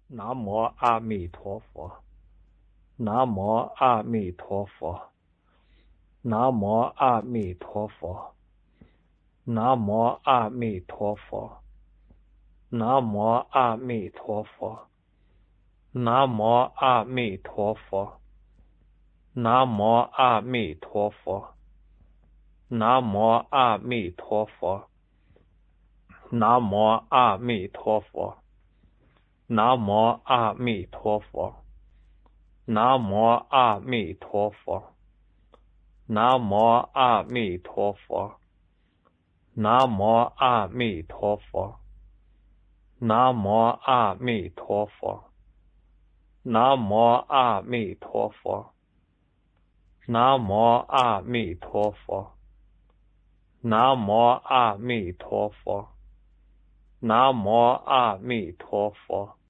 南无阿弥陀佛，南无阿弥陀佛，南无阿弥陀佛，南无阿弥陀佛，南无阿弥陀佛，南无阿弥陀佛，南无阿弥陀佛，南无阿弥陀佛，南无阿弥陀佛，南无阿弥陀佛，南无阿弥陀佛，南无阿弥陀佛，南无阿弥陀佛，南无阿弥陀佛，南无阿弥陀佛，南无阿弥陀佛，南无阿弥陀佛，南无阿弥陀佛。